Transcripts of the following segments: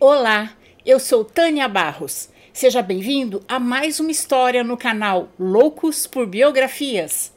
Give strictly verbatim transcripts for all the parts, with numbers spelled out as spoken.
Olá, eu sou Tânia Barros. Seja bem-vindo a mais uma história no canal Loucos por Biografias.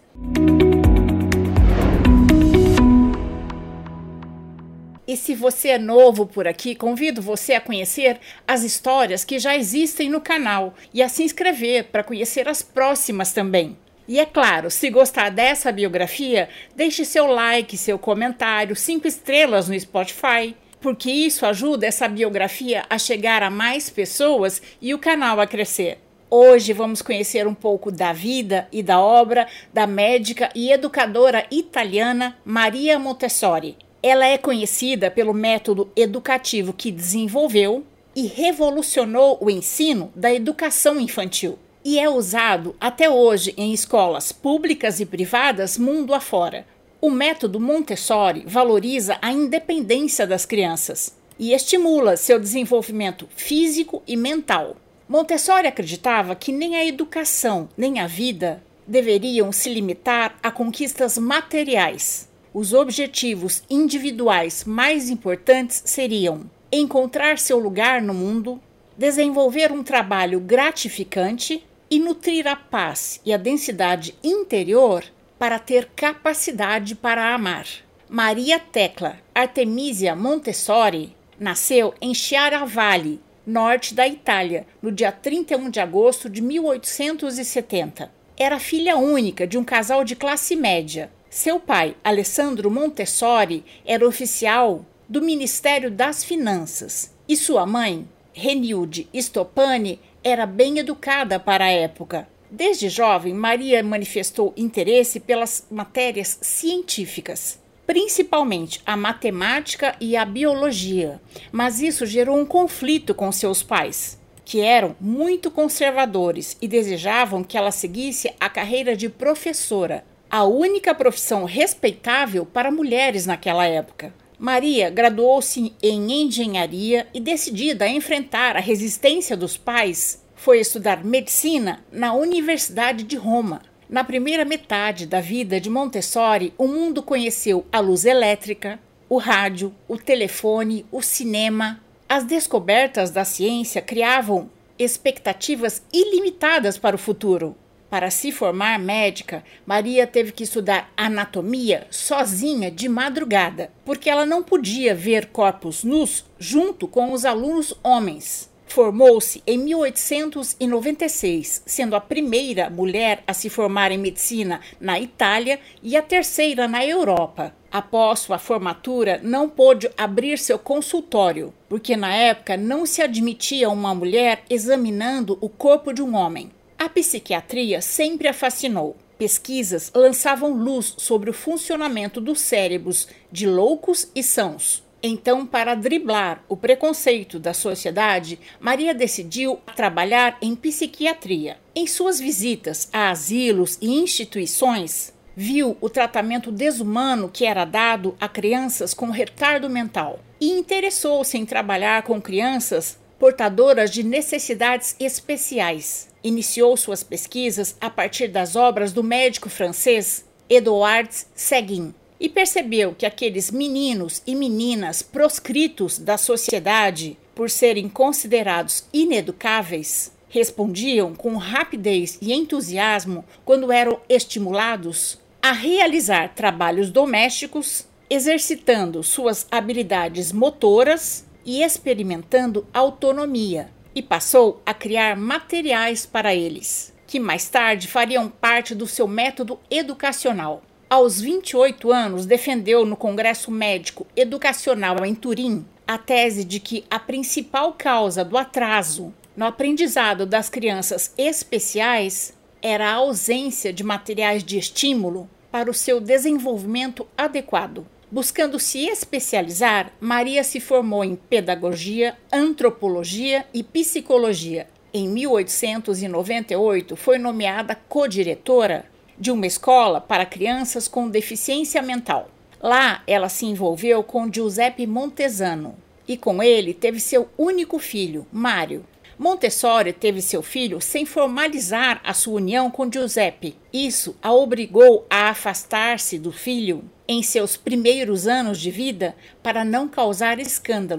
E se você é novo por aqui, convido você a conhecer as histórias que já existem no canal e a se inscrever para conhecer as próximas também. E é claro, se gostar dessa biografia, deixe seu like, seu comentário, cinco estrelas no Spotify, porque isso ajuda essa biografia a chegar a mais pessoas e o canal a crescer. Hoje vamos conhecer um pouco da vida e da obra da médica e educadora italiana Maria Montessori. Ela é conhecida pelo método educativo que desenvolveu e revolucionou o ensino da educação infantil. E é usado até hoje em escolas públicas e privadas mundo afora. O método Montessori valoriza a independência das crianças e estimula seu desenvolvimento físico e mental. Montessori acreditava que nem a educação nem a vida deveriam se limitar a conquistas materiais. Os objetivos individuais mais importantes seriam encontrar seu lugar no mundo, desenvolver um trabalho gratificante e nutrir a paz e a densidade interior para ter capacidade para amar. Maria Tecla Artemisia Montessori nasceu em Chiaravalle, norte da Itália, no dia trinta e um de agosto de mil oitocentos e setenta. Era filha única de um casal de classe média. Seu pai, Alessandro Montessori, era oficial do Ministério das Finanças e sua mãe, Renilde Stoppani, era bem educada para a época. Desde jovem, Maria manifestou interesse pelas matérias científicas, principalmente a matemática e a biologia, mas isso gerou um conflito com seus pais, que eram muito conservadores e desejavam que ela seguisse a carreira de professora, a única profissão respeitável para mulheres naquela época. Maria graduou-se em engenharia e, decidida a enfrentar a resistência dos pais, foi estudar medicina na Universidade de Roma. Na primeira metade da vida de Montessori, o mundo conheceu a luz elétrica, o rádio, o telefone, o cinema. As descobertas da ciência criavam expectativas ilimitadas para o futuro. Para se formar médica, Maria teve que estudar anatomia sozinha de madrugada, porque ela não podia ver corpos nus junto com os alunos homens. Formou-se em mil oitocentos e noventa e seis, sendo a primeira mulher a se formar em medicina na Itália e a terceira na Europa. Após sua formatura, não pôde abrir seu consultório, porque na época não se admitia uma mulher examinando o corpo de um homem. A psiquiatria sempre a fascinou. Pesquisas lançavam luz sobre o funcionamento dos cérebros de loucos e sãos. Então, para driblar o preconceito da sociedade, Maria decidiu trabalhar em psiquiatria. Em suas visitas a asilos e instituições, viu o tratamento desumano que era dado a crianças com retardo mental e interessou-se em trabalhar com crianças portadoras de necessidades especiais. Iniciou suas pesquisas a partir das obras do médico francês Édouard Seguin. E percebeu que aqueles meninos e meninas proscritos da sociedade por serem considerados ineducáveis respondiam com rapidez e entusiasmo quando eram estimulados a realizar trabalhos domésticos, exercitando suas habilidades motoras e experimentando autonomia, e passou a criar materiais para eles, que mais tarde fariam parte do seu método educacional. Aos vinte e oito anos, defendeu no Congresso Médico Educacional em Turim a tese de que a principal causa do atraso no aprendizado das crianças especiais era a ausência de materiais de estímulo para o seu desenvolvimento adequado. Buscando se especializar, Maria se formou em pedagogia, antropologia e psicologia. Em mil oitocentos e noventa e oito, foi nomeada co-diretora de uma escola para crianças com deficiência mental. Lá, ela se envolveu com Giuseppe Montesano e com ele teve seu único filho, Mário. Montessori teve seu filho sem formalizar a sua união com Giuseppe. Isso a obrigou a afastar-se do filho em seus primeiros anos de vida para não causar escândalo.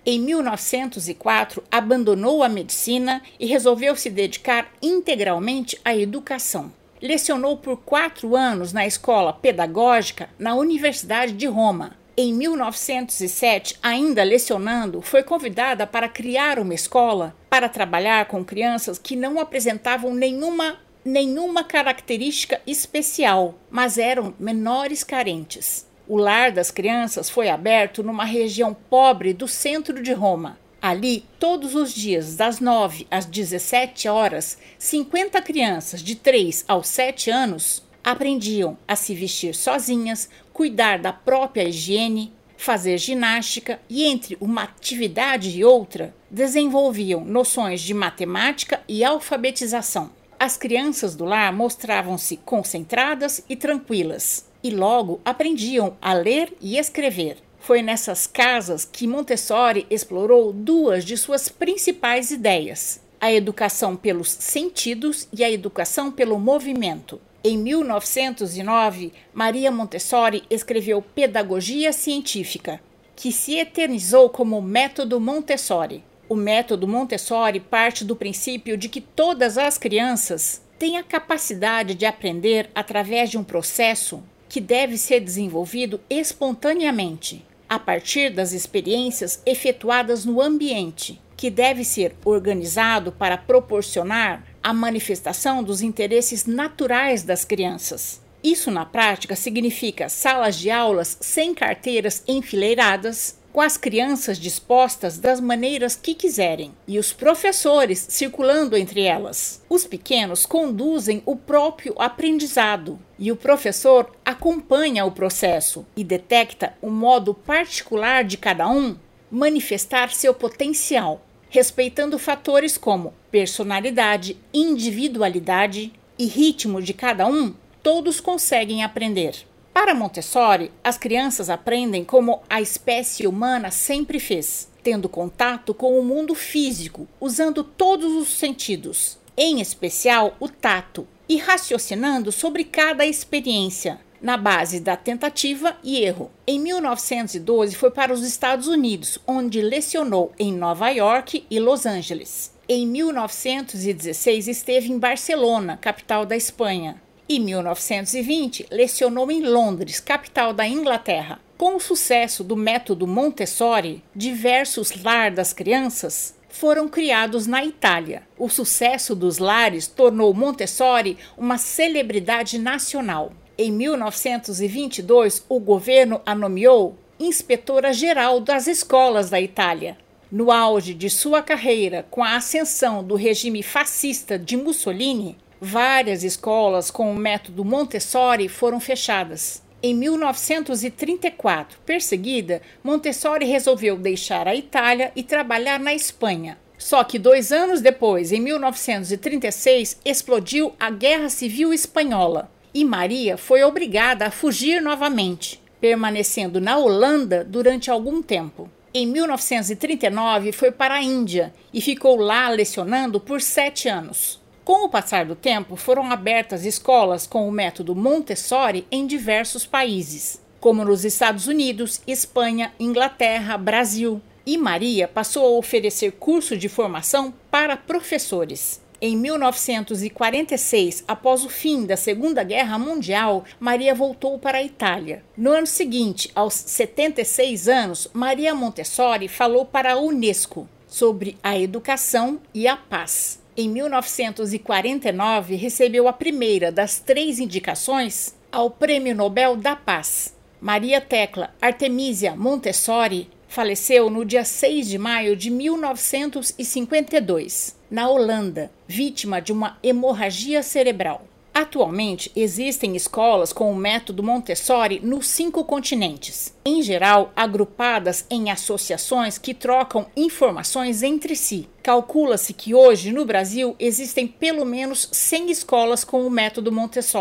Em mil novecentos e quatro, abandonou a medicina e resolveu se dedicar integralmente à educação. Lecionou por quatro anos na escola pedagógica na Universidade de Roma. Em mil novecentos e sete, ainda lecionando, foi convidada para criar uma escola para trabalhar com crianças que não apresentavam nenhuma, nenhuma característica especial, mas eram menores carentes. O lar das crianças foi aberto numa região pobre do centro de Roma. Ali, todos os dias, das nove às dezessete horas, cinquenta crianças de três aos sete anos aprendiam a se vestir sozinhas, cuidar da própria higiene, fazer ginástica e, entre uma atividade e outra, desenvolviam noções de matemática e alfabetização. As crianças do lar mostravam-se concentradas e tranquilas e logo aprendiam a ler e escrever. Foi nessas casas que Montessori explorou duas de suas principais ideias: a educação pelos sentidos e a educação pelo movimento. Em mil novecentos e nove, Maria Montessori escreveu Pedagogia Científica, que se eternizou como método Montessori. O método Montessori parte do princípio de que todas as crianças têm a capacidade de aprender através de um processo que deve ser desenvolvido espontaneamente, a partir das experiências efetuadas no ambiente, que deve ser organizado para proporcionar a manifestação dos interesses naturais das crianças. Isso, na prática, significa salas de aulas sem carteiras enfileiradas, com as crianças dispostas das maneiras que quiserem e os professores circulando entre elas. Os pequenos conduzem o próprio aprendizado e o professor acompanha o processo e detecta o modo particular de cada um manifestar seu potencial, respeitando fatores como personalidade, individualidade e ritmo de cada um. Todos conseguem aprender. Para Montessori, as crianças aprendem como a espécie humana sempre fez, tendo contato com o mundo físico, usando todos os sentidos, em especial o tato, e raciocinando sobre cada experiência, na base da tentativa e erro. Em mil novecentos e doze, foi para os Estados Unidos, onde lecionou em Nova York e Los Angeles. Em mil novecentos e dezesseis, esteve em Barcelona, capital da Espanha. Em mil novecentos e vinte, lecionou em Londres, capital da Inglaterra. Com o sucesso do método Montessori, diversos lares das crianças foram criados na Itália. O sucesso dos lares tornou Montessori uma celebridade nacional. Em mil novecentos e vinte e dois, o governo a nomeou inspetora-geral das escolas da Itália. No auge de sua carreira, com a ascensão do regime fascista de Mussolini, várias escolas com o método Montessori foram fechadas. Em mil novecentos e trinta e quatro, perseguida, Montessori resolveu deixar a Itália e trabalhar na Espanha. Só que dois anos depois, em mil novecentos e trinta e seis, explodiu a Guerra Civil Espanhola e Maria foi obrigada a fugir novamente, permanecendo na Holanda durante algum tempo. Em mil novecentos e trinta e nove, foi para a Índia e ficou lá lecionando por sete anos. Com o passar do tempo, foram abertas escolas com o método Montessori em diversos países, como nos Estados Unidos, Espanha, Inglaterra, Brasil. E Maria passou a oferecer curso de formação para professores. Em mil novecentos e quarenta e seis, após o fim da Segunda Guerra Mundial, Maria voltou para a Itália. No ano seguinte, aos setenta e seis anos, Maria Montessori falou para a Unesco sobre a educação e a paz. Em mil novecentos e quarenta e nove, recebeu a primeira das três indicações ao Prêmio Nobel da Paz. Maria Tecla Artemisia Montessori faleceu no dia seis de maio de mil novecentos e cinquenta e dois, na Holanda, vítima de uma hemorragia cerebral. Atualmente, existem escolas com o método Montessori nos cinco continentes, em geral agrupadas em associações que trocam informações entre si. Calcula-se que hoje, no Brasil, existem pelo menos cem escolas com o método Montessori.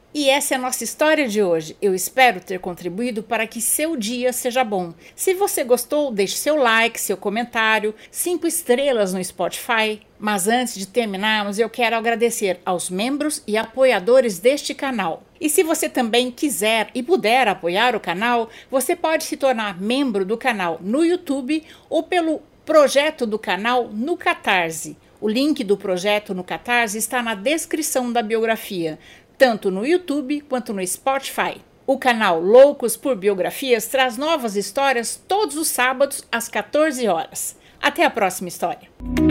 E essa é a nossa história de hoje. Eu espero ter contribuído para que seu dia seja bom. Se você gostou, deixe seu like, seu comentário, cinco estrelas no Spotify. Mas antes de terminarmos, eu quero agradecer aos membros e apoiadores deste canal. E se você também quiser e puder apoiar o canal, você pode se tornar membro do canal no YouTube ou pelo projeto do canal no Catarse. O link do projeto no Catarse está na descrição da biografia, tanto no YouTube quanto no Spotify. O canal Loucos por Biografias traz novas histórias todos os sábados às quatorze horas. Até a próxima história!